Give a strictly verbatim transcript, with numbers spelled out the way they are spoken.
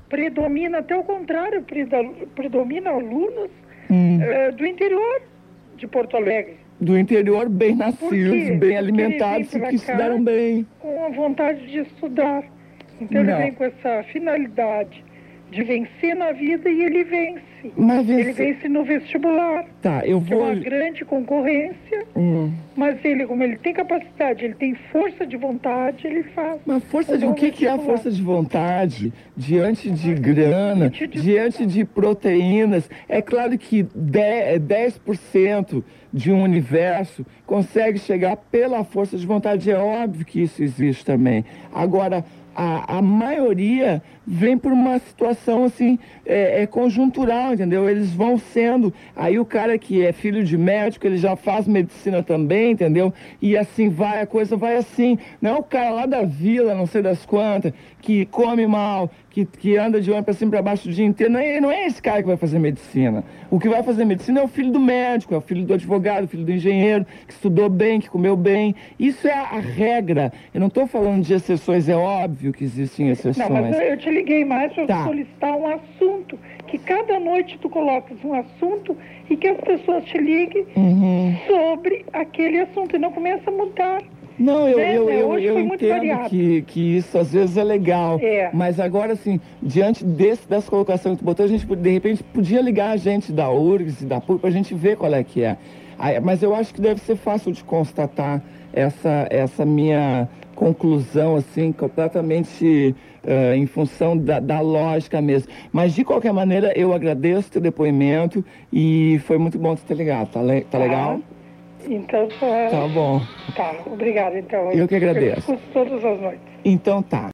predomina até o contrário, preda- predomina alunos Hum. eh, do interior de Porto Alegre. Do interior, bem Por nascidos, quê? bem Porque alimentados ele e vem que pra cá estudaram bem. com a vontade de estudar. Então ele Não. vem com essa finalidade de vencer na vida e ele vence. Mas Ele vencer- vence no vestibular, Tá, eu que é vou... uma grande concorrência, Hum. mas ele, como ele tem capacidade, ele tem força de vontade, ele faz. Mas força um de... bom O que, que é a vestibular. força de vontade diante de grana, De- de- diante de proteínas? É claro que dez por cento de um universo consegue chegar pela força de vontade. É óbvio que isso existe também. Agora, a, a maioria vem por uma situação assim, é, é conjuntural, entendeu? Eles vão sendo, aí o cara que é filho de médico, ele já faz medicina também, entendeu? E assim vai, a coisa vai assim. Não é o cara lá da vila, não sei das quantas, que come mal, que, que anda de ônibus pra cima e pra baixo o dia inteiro. Não é, não é esse cara que vai fazer medicina. O que vai fazer medicina é o filho do médico, é o filho do advogado, o filho do engenheiro, que estudou bem, que comeu bem. Isso é a regra. Eu não estou falando de exceções, é óbvio que existem exceções. Não, mas eu, eu te liguei mais para Tá. solicitar um assunto, que cada noite tu colocas um assunto e que as pessoas te liguem Uhum. sobre aquele assunto e não começa a mudar. Não, eu, Né, eu, né? eu, Hoje eu foi muito entendo variado. que, que isso às vezes é legal. É. Mas agora, assim, diante desse, dessa colocação que tu botou, a gente, de repente, podia ligar a gente da U R G S e da P U C pra gente ver qual é que é. Aí, mas eu acho que deve ser fácil de constatar essa, essa minha conclusão, assim, completamente uh, em função da, da lógica mesmo. Mas, de qualquer maneira, eu agradeço o teu depoimento e foi muito bom tu ter ligado. Tá, le- tá legal? Então, só... Tá bom. Tá, obrigada, então. Eu que agradeço. Eu escuto todas as noites. Então tá.